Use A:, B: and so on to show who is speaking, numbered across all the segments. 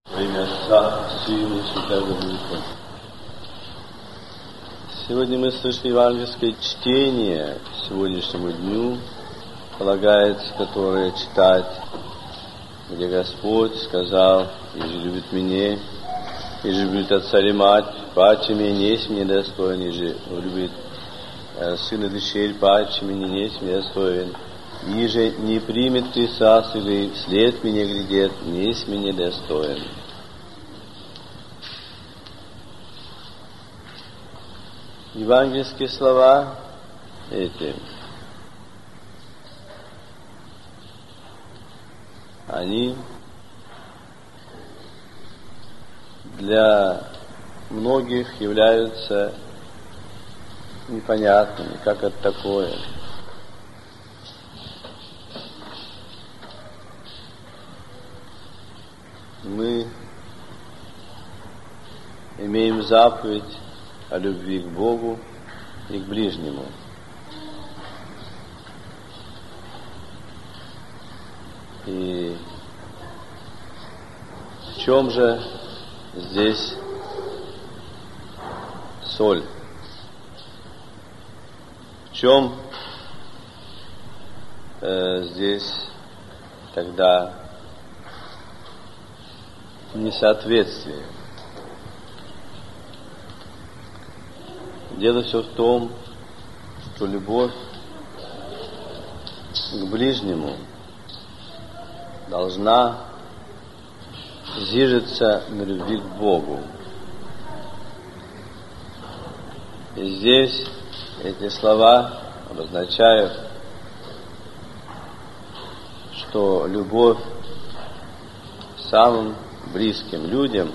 A: Во имя Отца, Сына и Святого Духа. Сегодня мы слышали евангельское чтение сегодняшнему дню, полагается, которое читать, где Господь сказал: «Иже любит меня, иже любит отца или мать, паче меня не есть мне достоин, иже любит сына дочерь, паче меня не есть мне достоин, иже не примет Христос или вслед меня глядит, не есть мне достоин». Евангельские слова эти, они для многих являются непонятными, как это такое. Мы имеем заповедь о любви к Богу и к ближнему. И в чем же здесь соль? В чем здесь тогда несоответствие? Дело все в том, что любовь к ближнему должна зиждиться на любви к Богу. И здесь эти слова обозначают, что любовь к самым близким людям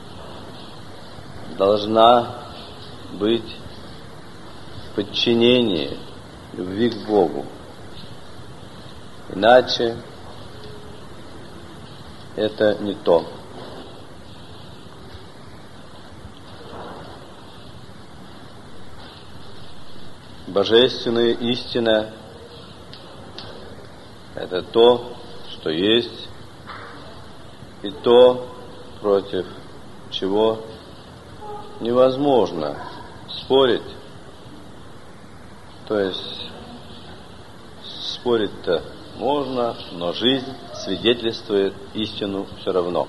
A: должна быть подчинение любви к Богу. Иначе это не то. Божественная истина — это то, что есть, и то, против чего невозможно спорить. То есть спорить-то можно, но жизнь свидетельствует истину все равно.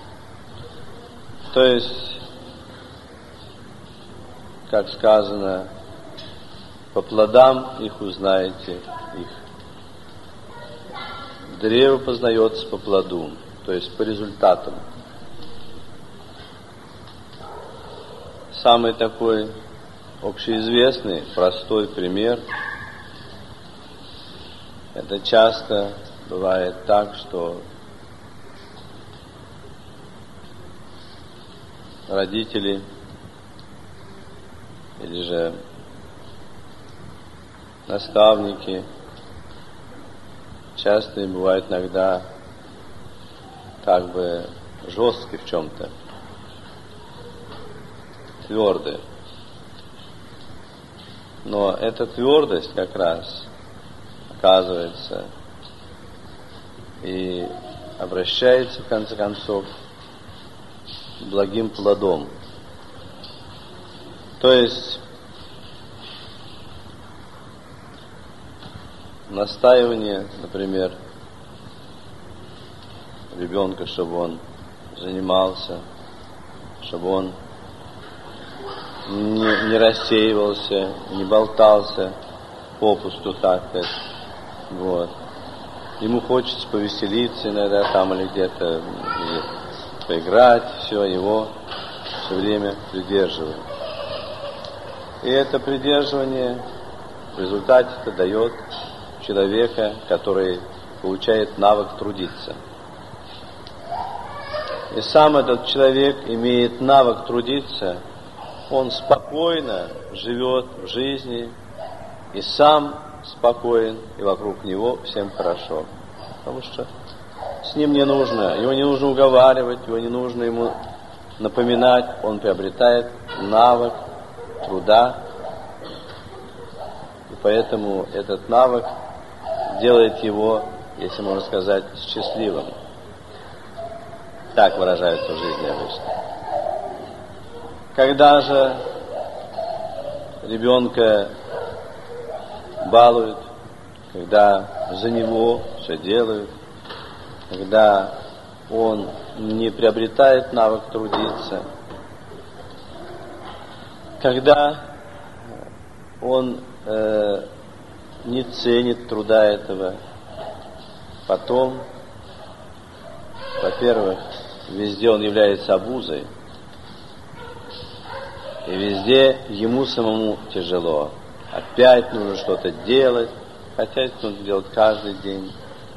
A: То есть, как сказано, по плодам их узнаете их. Древо познается по плоду, то есть по результатам. Самый такой общеизвестный, простой пример — это часто бывает так, что родители или же наставники часто бывают иногда как бы жесткие в чем-то, твердые. Но эта твердость как раз оказывается и обращается, в конце концов, благим плодом. То есть настаивание, например, ребенка, чтобы он занимался, чтобы он не рассеивался, не болтался попусту так сказать. Вот. Ему хочется повеселиться иногда там или где-то или поиграть, все, его все время придерживают. И это придерживание в результате дает человека, который получает навык трудиться. И сам этот человек имеет навык трудиться, он спокойно живет в жизни, и сам спокоен, и вокруг него всем хорошо. Потому что с ним не нужно, его не нужно уговаривать, его не нужно ему напоминать, он приобретает навык труда, и поэтому этот навык делает его, если можно сказать, счастливым. Так выражаются в жизни обычно. Когда же ребенка балуют, когда за него все делают, когда он не приобретает навык трудиться, когда он не ценит труда этого, потом, во-первых, везде он является обузой, и везде ему самому тяжело. Опять нужно что-то делать, хотя это нужно делать каждый день.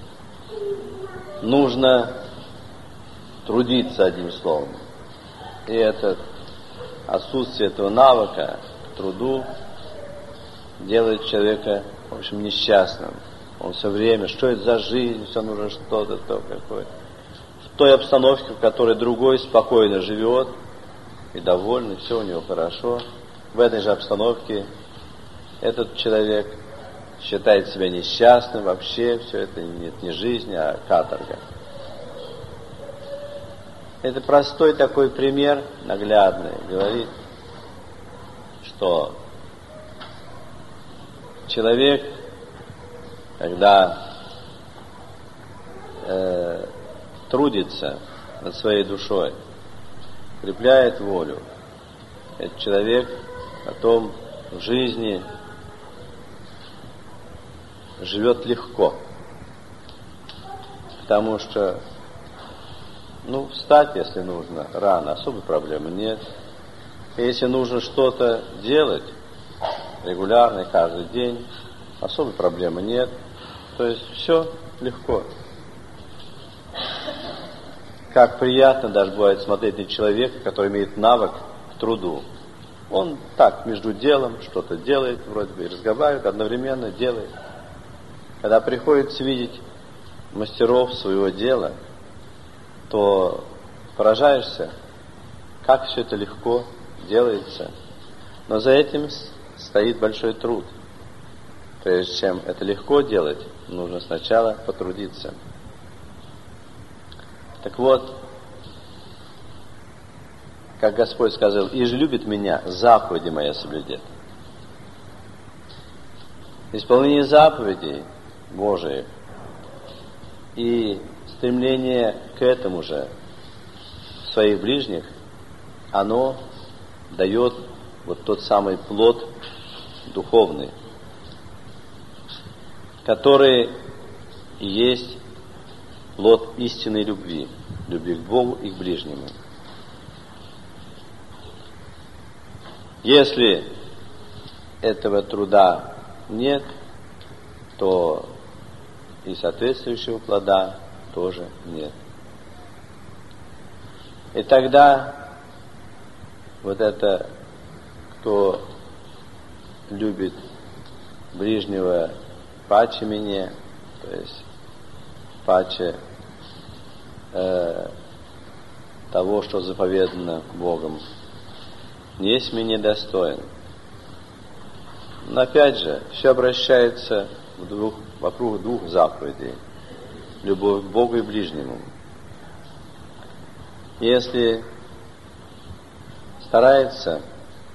A: Нужно трудиться, одним словом. И это отсутствие этого навыка к труду делает человека, в общем, несчастным. Он все время, что это за жизнь, все нужно что-то, то какое-то. В той обстановке, в которой другой спокойно живет и довольный, все у него хорошо, в этой же обстановке этот человек считает себя несчастным, вообще все это не жизнь, а каторга. Это простой такой пример, наглядный, говорит, что человек, когда трудится над своей душой, укрепляет волю, этот человек потом в жизни живет легко, потому что встать, если нужно, рано, особой проблемы нет. И если нужно что-то делать регулярно, каждый день, особой проблемы нет. То есть все легко. Как приятно даже бывает смотреть на человека, который имеет навык к труду. Он так, между делом, что-то делает, вроде бы и разговаривает, одновременно делает. Когда приходится видеть мастеров своего дела, то поражаешься, как все это легко делается. Но за этим стоит большой труд. Прежде чем это легко делать, нужно сначала потрудиться. Так вот, как Господь сказал, «Иже любит меня, заповеди мои соблюдет». Исполнение заповедей Божиих и стремление к этому же в своих ближних, оно дает вот тот самый плод духовный, который и есть плод истинной любви, любви к Богу и к ближнему. Если этого труда нет, то и соответствующего плода тоже нет. И тогда вот это, кто любит ближнего паче меня, то есть паче того, что заповедано Богом, не есть мне недостоин. Но опять же, все обращается вокруг двух заповедей. Любовь к Богу и ближнему. Если старается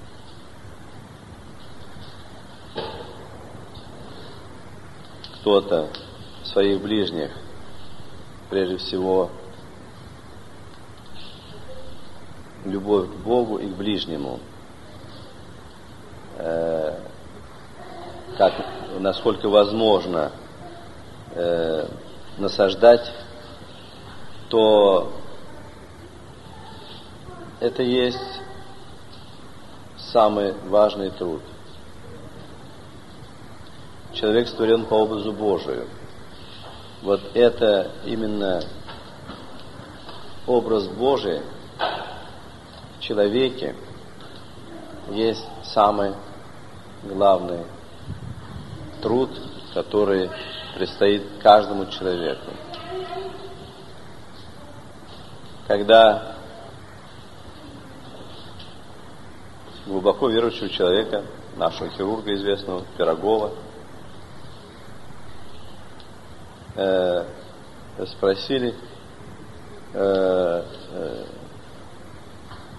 A: кто-то своих ближних, прежде всего, любовь к Богу и к ближнему, насколько возможно насаждать, то это есть самый важный труд. Человек створен по образу Божию. Вот это именно образ Божий в человеке есть самый главный труд, который предстоит каждому человеку. Когда глубоко верующего человека, нашего хирурга известного, Пирогова, спросили,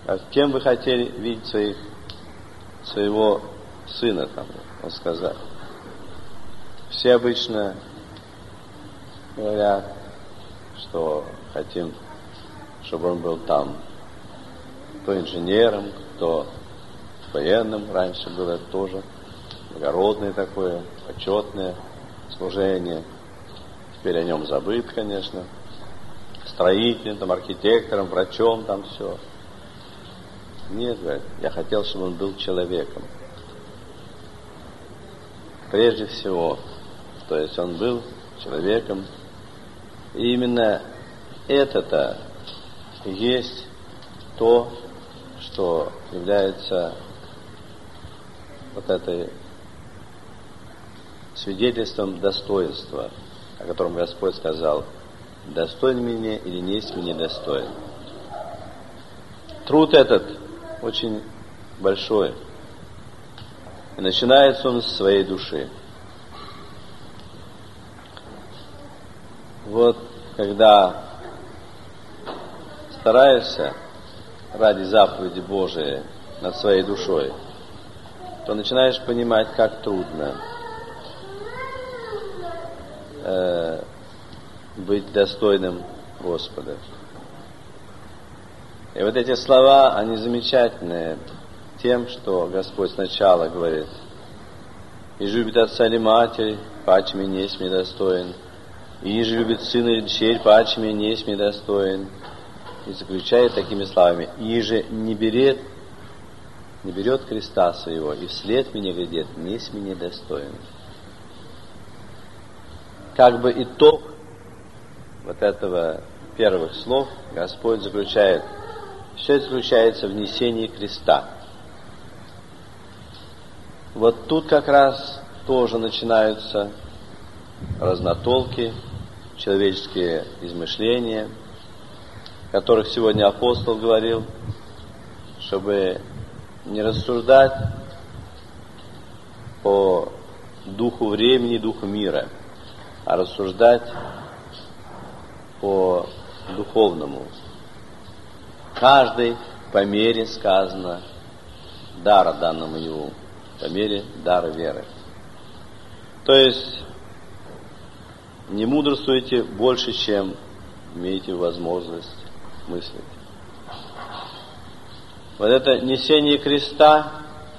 A: кем вы хотели видеть своего сына, там, он сказал. Все обычно говорят, что хотим, чтобы он был там кто инженером, кто военным. Раньше было тоже благородное такое, почетное служение. Теперь о нем забыт, конечно. Строителем, там, архитектором, врачом, там все. Нет, говорит, я хотел, чтобы он был человеком. Прежде всего, то есть он был человеком. И именно это-то есть то, что является вот этой свидетельством достоинства, о котором Господь сказал: достоин меня или не есть мне достоин. Труд этот очень большой. И начинается он с своей души. Вот когда стараешься ради заповеди Божией над своей душой, то начинаешь понимать, как трудно быть достойным Господа. И вот эти слова, они замечательные тем, что Господь сначала говорит: «И же любит отца или матерь, паче меня не есть мне достоин, и же любит сына или дочерь, паче меня не есть мне достоин». И заключает такими словами: «И же не берет креста своего, и вслед меня глядит, не есть мне достоин». Как бы итог вот этого первых слов Господь заключает: все это заключается в несении креста. Вот тут как раз тоже начинаются разнотолки, человеческие измышления, о которых сегодня апостол говорил, чтобы не рассуждать по духу времени, духу мира, а рассуждать по духовному. Каждый по мере, сказано, дара данному ему, по мере дара веры. То есть не мудрствуйте больше, чем имеете возможность мыслить. Вот это несение креста,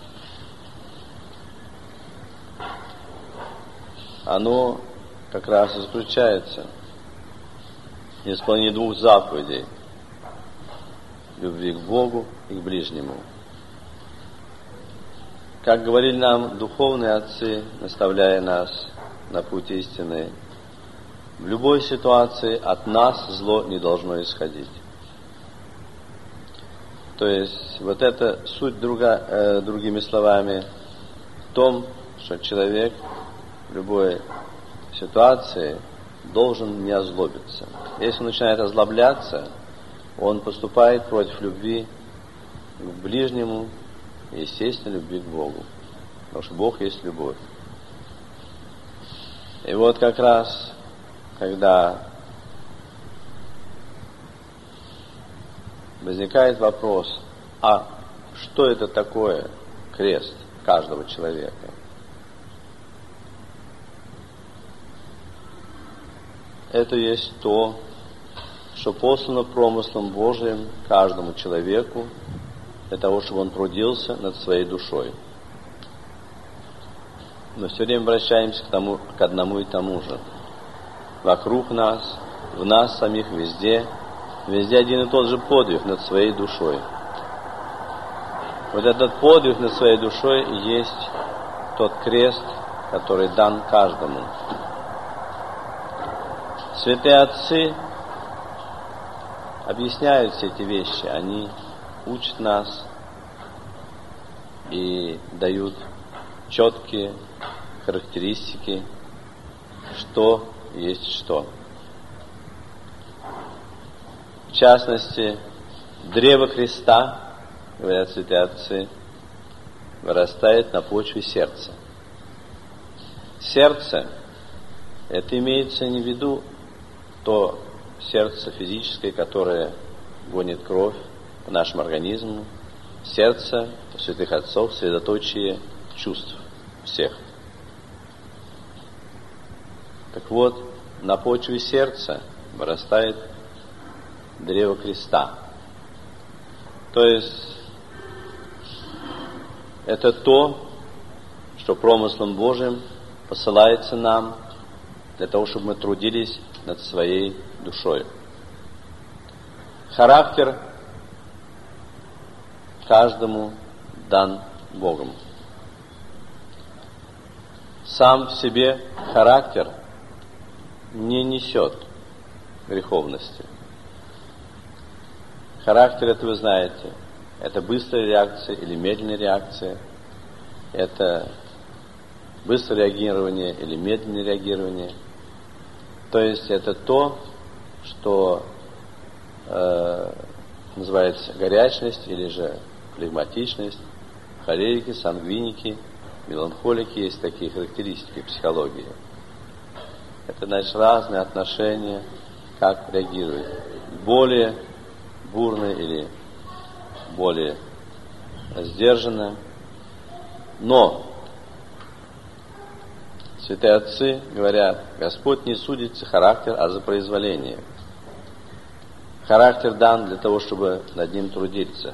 A: оно как раз и заключается в исполнении двух заповедей: любви к Богу и к ближнему. Как говорили нам духовные отцы, наставляя нас на путь истины, в любой ситуации от нас зло не должно исходить. То есть вот это суть другими словами в том, что человек в любой ситуации должен не озлобиться. Если он начинает озлобляться, он поступает против любви к ближнему и, естественно, любви к Богу. Потому что Бог есть любовь. И вот как раз, когда возникает вопрос: а что это такое крест каждого человека? Это есть то, что послано промыслом Божиим каждому человеку для того, чтобы он трудился над своей душой. Мы все время обращаемся к одному и тому же. Вокруг нас, в нас самих, везде один и тот же подвиг над своей душой. Вот этот подвиг над своей душой и есть тот крест, который дан каждому. Святые отцы объясняют все эти вещи, они учат нас и дают четкие характеристики, что есть что. В частности, древо креста, говорят святые отцы, вырастает на почве сердца. Сердце, это имеется не в виду то сердце физическое, которое гонит кровь нашему организму, сердце у святых отцов, средоточие чувств всех. Так вот, на почве сердца вырастает древо креста. То есть, это то, что промыслом Божьим посылается нам для того, чтобы мы трудились над своей душой. Характер каждому дан Богом. Сам в себе характер не несет греховности. Характер, это вы знаете, это быстрая реакция или медленная реакция, это быстрое реагирование или медленное реагирование. То есть это то, что называется горячность или же флегматичность. Холерики, сангвиники, меланхолики, есть такие характеристики психологии. Это, значит, разные отношения, как реагируют. Более бурно или более сдержанно. Но святые отцы говорят, Господь не судит за характер, а за произволение. Характер дан для того, чтобы над ним трудиться.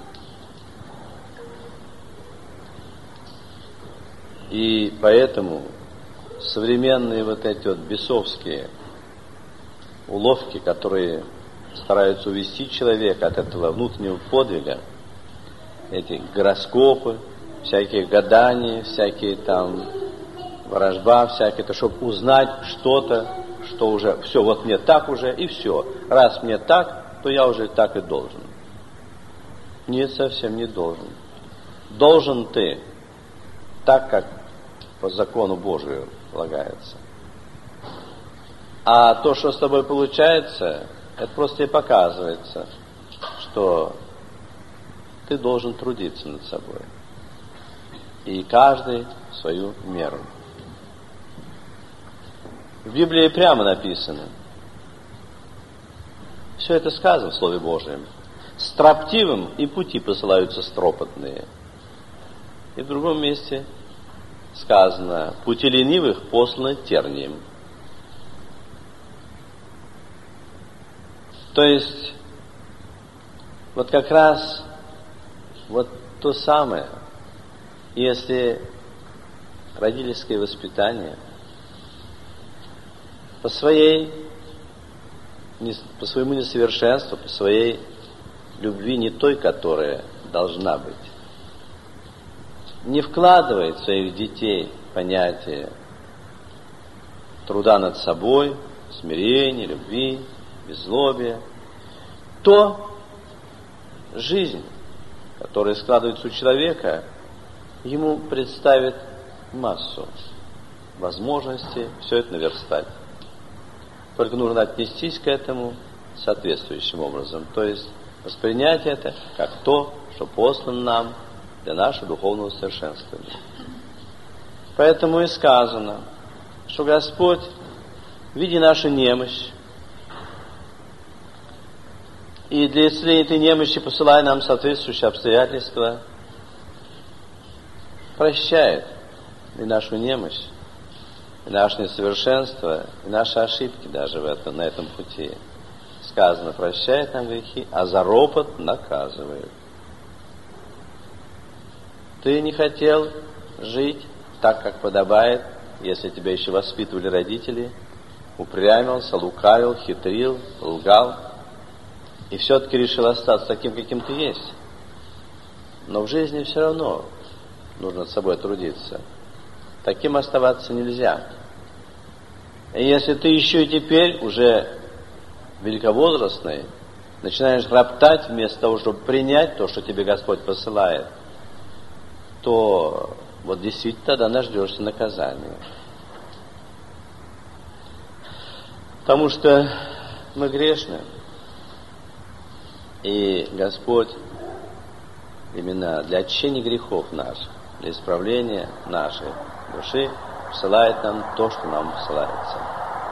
A: И поэтому современные вот эти вот бесовские уловки, которые стараются увести человека от этого внутреннего подвига, эти гороскопы, всякие гадания, всякие там ворожба, всякие, это чтобы узнать что-то, что уже все, вот мне так уже, и все. Раз мне так, то я уже так и должен. Нет, совсем не должен. Должен ты так, как по закону Божию полагается. А то, что с тобой получается, это просто тебе показывается, что ты должен трудиться над собой. И каждый в свою меру. В Библии прямо написано, все это сказано в Слове Божьем. Строптивым и пути посылаются стропотные. И в другом месте сказано, пути ленивых посланы тернием. То есть, вот как раз вот то самое, если родительское воспитание по своему несовершенству, по своей любви не той, которая должна быть, не вкладывает в своих детей понятие труда над собой, смирения, любви, беззлобия, то жизнь, которая складывается у человека, ему представит массу возможностей все это наверстать. Только нужно отнестись к этому соответствующим образом, то есть воспринять это как то, что послано нам для нашего духовного совершенствования. Поэтому и сказано, что Господь, видя нашу немощь, и для исцеления этой немощи посылая нам соответствующие обстоятельства, прощает и нашу немощь, и наше несовершенство, и наши ошибки даже на этом пути. Сказано, прощает нам грехи, а за ропот наказывает. Ты не хотел жить так, как подобает, если тебя еще воспитывали родители, упрямился, лукавил, хитрил, лгал, и все-таки решил остаться таким, каким ты есть. Но в жизни все равно нужно над собой трудиться. Таким оставаться нельзя. И если ты еще и теперь уже великовозрастный, начинаешь роптать вместо того, чтобы принять то, что тебе Господь посылает, то вот действительно тогда дождешься наказания. Потому что мы грешны. И Господь именно для очищения грехов наших, для исправления нашей души посылает нам то, что нам посылается.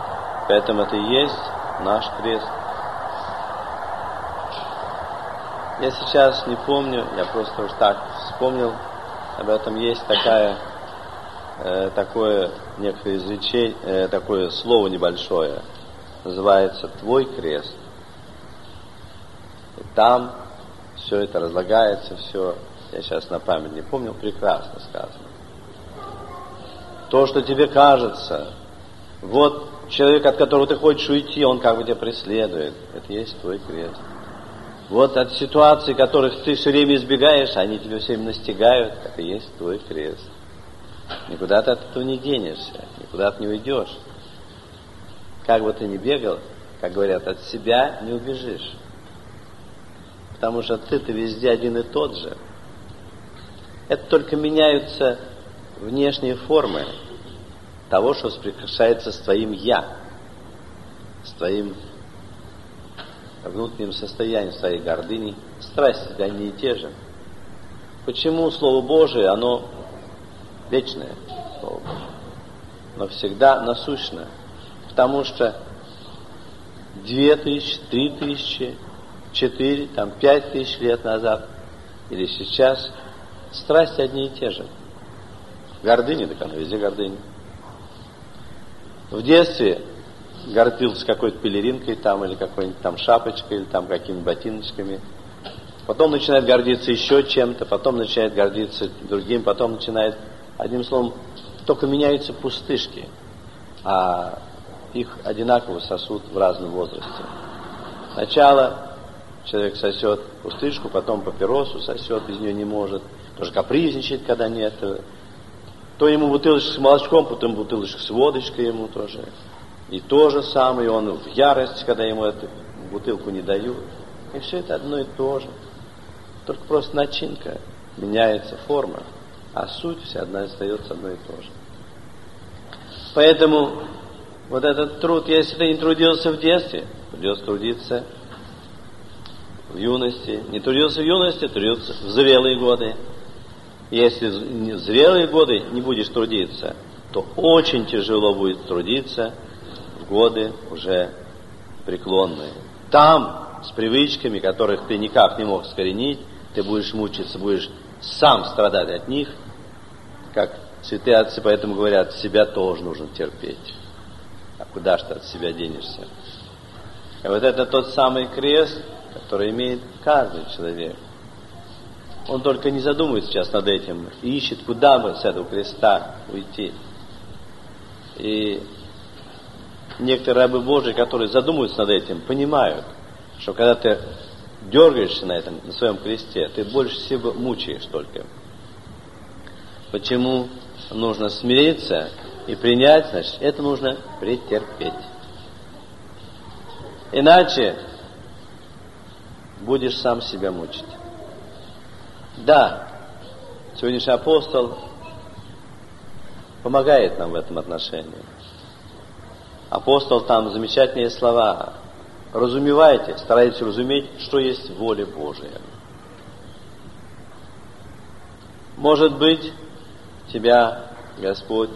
A: Поэтому это и есть наш крест. Я сейчас не помню, я просто уж так вспомнил, об этом есть такое некое изречение, такое слово небольшое, называется «Твой крест». И там все это разлагается, все, я сейчас на память не помню, прекрасно сказано. То, что тебе кажется, вот человек, от которого ты хочешь уйти, он как бы тебя преследует, это и есть твой крест. Вот от ситуаций, которых ты все время избегаешь, они тебя все время настигают, это и есть твой крест. Никуда ты от этого не денешься, никуда ты не уйдешь. Как бы ты ни бегал, как говорят, от себя не убежишь. Потому что ты-то везде один и тот же. Это только меняются внешние формы того, что соприкасается с твоим «я», с твоим внутренним состоянием, своей гордыней. Страсти одни и те же. Почему Слово Божие, оно вечное, Слово Божие, но всегда насущно? Потому что 2000, 3000, 4, 5000 лет назад или сейчас страсти одни и те же. Гордыня, так она везде гордыня. В детстве гордился какой-то пелеринкой там, или какой-нибудь там шапочкой, или там какими-нибудь ботиночками. Потом начинает гордиться еще чем-то, потом начинает гордиться другим, потом начинает, одним словом, только меняются пустышки, а их одинаково сосут в разном возрасте. Сначала человек сосет пустышку, потом папиросу сосет, без нее не может, тоже капризничает, когда нет. То ему бутылочка с молочком, потом бутылочка с водочкой ему тоже. И то же самое, он в ярости, когда ему эту бутылку не дают. И все это одно и то же. Только просто начинка, меняется форма, а суть вся одна остается одно и то же. Поэтому вот этот труд, если ты не трудился в детстве, придется трудиться в юности. Не трудился в юности, трудился в зрелые годы. Если в зрелые годы не будешь трудиться, то очень тяжело будет трудиться в годы уже преклонные. Там, с привычками, которых ты никак не мог искоренить, ты будешь мучиться, будешь сам страдать от них, как святые отцы поэтому говорят, себя тоже нужно терпеть. А куда же ты от себя денешься? И вот это тот самый крест, который имеет каждый человек. Он только не задумывается сейчас над этим и ищет, куда бы с этого креста уйти. И некоторые рабы Божьи, которые задумываются над этим, понимают, что когда ты дергаешься на своем кресте, ты больше себя мучаешь только. Почему нужно смириться и принять, значит, это нужно претерпеть. Иначе будешь сам себя мучить. Да, сегодняшний апостол помогает нам в этом отношении. Апостол там замечательные слова. Разумевайте, старайтесь разуметь, что есть воля Божия. Может быть, тебя Господь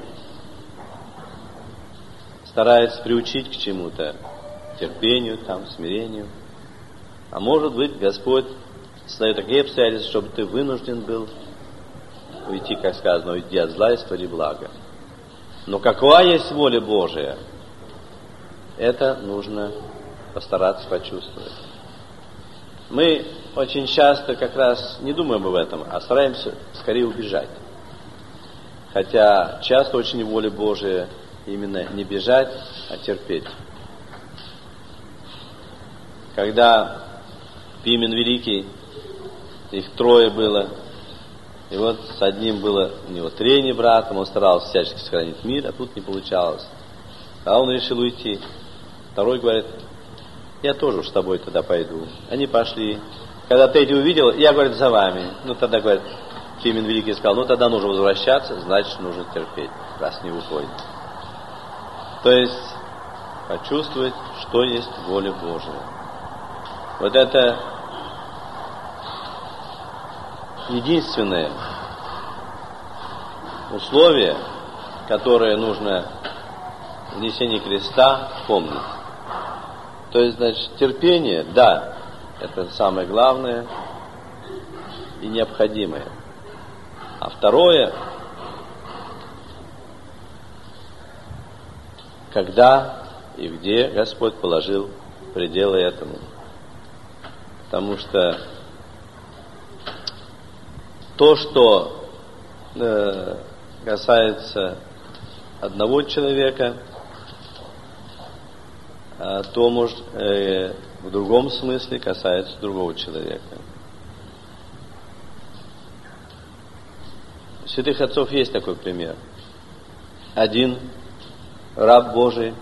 A: старается приучить к чему-то, терпению, смирению. А может быть, Господь создает такие обстоятельства, чтобы ты вынужден был уйти, как сказано, уйти от зла и створи благо. Но какова есть воля Божия, это нужно постараться почувствовать. Мы очень часто как раз не думаем об этом, а стараемся скорее убежать. Хотя часто очень воля Божия именно не бежать, а терпеть. Когда Пимен Великий, их 3 было, и вот с одним было у него трение братом, он старался всячески сохранить мир, а тут не получалось. А он решил уйти. Второй говорит, я тоже уж с тобой туда пойду. Они пошли. Когда третий увидел, я, говорит, за вами. Тогда, говорит, Пимен Великий сказал, тогда нужно возвращаться, значит, нужно терпеть, раз не уходит. То есть, почувствовать, что есть воля Божия. Вот это единственное условие, которое нужно в несении креста помнить. То есть, значит, терпение, да, Это самое главное и необходимое. А второе, когда и где Господь положил пределы этому. Потому что то, что касается одного человека, то, может, в другом смысле касается другого человека. У святых отцов есть такой пример. Один раб Божий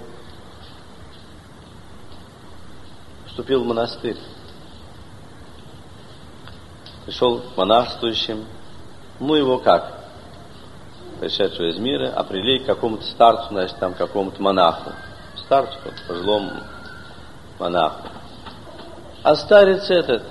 A: вступил в монастырь, пришел к монашествующим, его как? Пришедшего из мира, определили к какому-то старцу, значит, там, какому-то монаху. Старцу, пожилому монаху. А старец этот,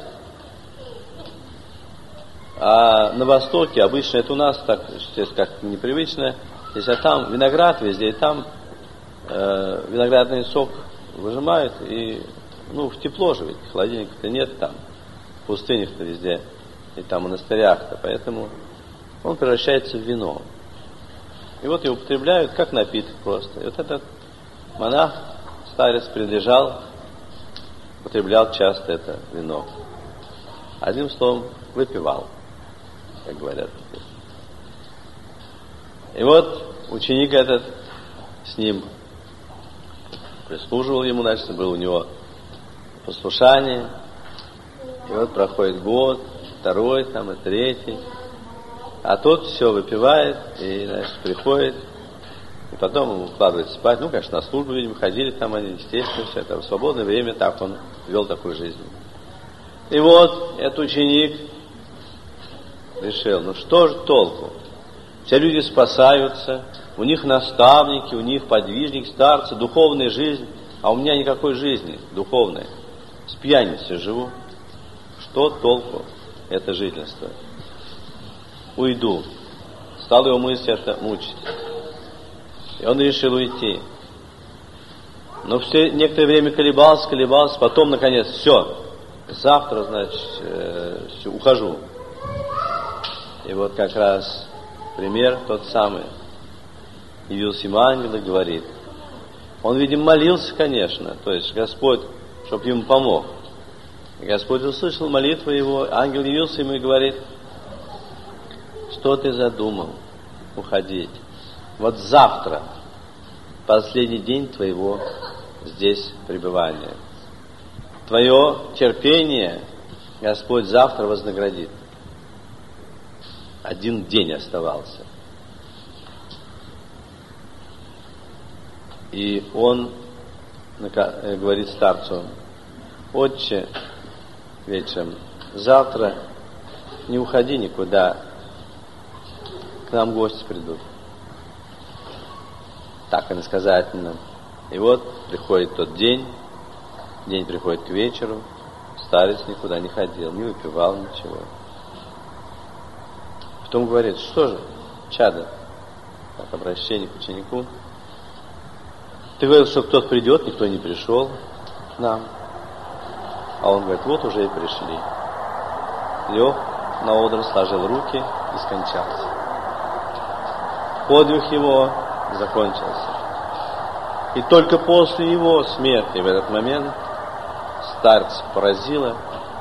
A: а на Востоке обычно это у нас так, как непривычно, если там виноград везде, и там виноградный сок выжимают, и в тепло же, ведь холодильника-то нет там, в пустынях-то везде, и там в монастырях-то, поэтому он превращается в вино. И вот его употребляют как напиток просто. И вот этот монах, старец, прилежал, употреблял часто это вино. Одним словом, выпивал, как говорят. И вот ученик этот с ним прислуживал ему, значит, было у него послушание. И вот проходит год, второй, там и третий. А тот все выпивает, и, значит, приходит, и потом его укладывает спать. Конечно, на службу, видимо, ходили там они, естественно, все это. В свободное время так он вел такую жизнь. И вот этот ученик решил, что же толку? Все люди спасаются, у них наставники, у них подвижники, старцы, духовная жизнь, а у меня никакой жизни духовной. С пьяницей живу. Что толку это жительство? Уйду. Стал его мысль это мучить. И он решил уйти. Но все некоторое время колебался, потом, наконец, все. Завтра, значит, все, ухожу. И вот как раз пример тот самый. Явился ему ангел и говорит. Он, видимо, молился, конечно, то есть Господь, чтобы ему помог. И Господь услышал молитву его, ангел явился ему и говорит, что ты задумал уходить? Вот завтра, последний день твоего здесь пребывания. Твое терпение Господь завтра вознаградит. Один день оставался. И он говорит старцу, отче, вечером, завтра не уходи никуда, к нам гости придут. Так иносказательно. И вот приходит тот день приходит к вечеру, старец никуда не ходил, не выпивал ничего. Потом говорит, что же, чадо, так, обращение к ученику, ты говорил, что кто-то придет, никто не пришел к нам. А он говорит, вот уже и пришли. Лег на одр, сложил руки и скончался. Подвиг его закончился. И только после его смерти в этот момент старца поразила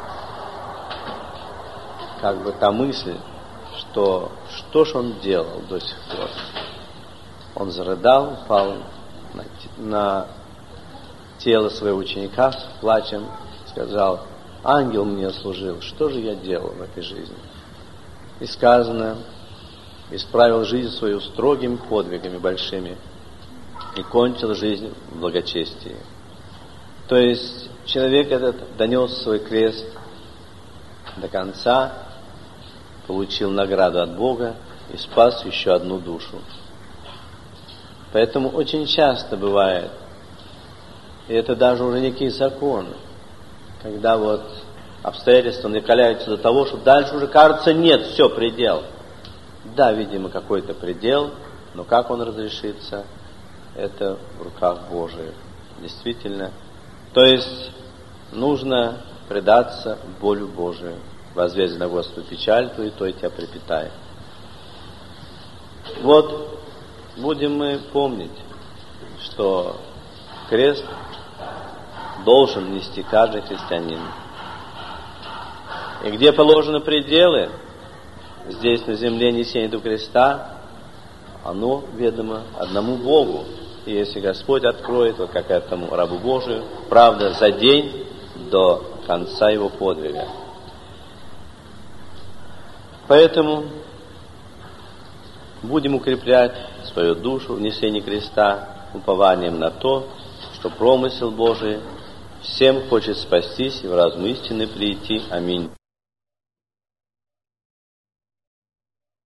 A: как бы та мысль, что ж он делал до сих пор. Он зарыдал, упал на тело своего ученика с плачем, сказал, ангел мне служил, что же я делал в этой жизни? И сказано, исправил жизнь свою строгими подвигами большими и кончил жизнь в благочестии. То есть человек этот донес свой крест до конца, получил награду от Бога и спас еще одну душу. Поэтому очень часто бывает, и это даже уже некий закон, когда вот обстоятельства накаляются до того, что дальше уже кажется нет, все, предел. Да, видимо, какой-то предел, но как он разрешится, это в руках Божиих. Действительно. То есть нужно предаться в волю Божию. Возвези на Господа печаль твою, то и тебя припитает. Вот будем мы помнить, что крест должен нести каждый христианин. И где положены пределы, здесь на земле несение этого креста, оно ведомо одному Богу. И если Господь откроет, вот как этому рабу Божию, правда, за день до конца его подвига. Поэтому будем укреплять свою душу в несении креста упованием на то, что промысел Божий всем хочет спастись и в разум истины прийти. Аминь.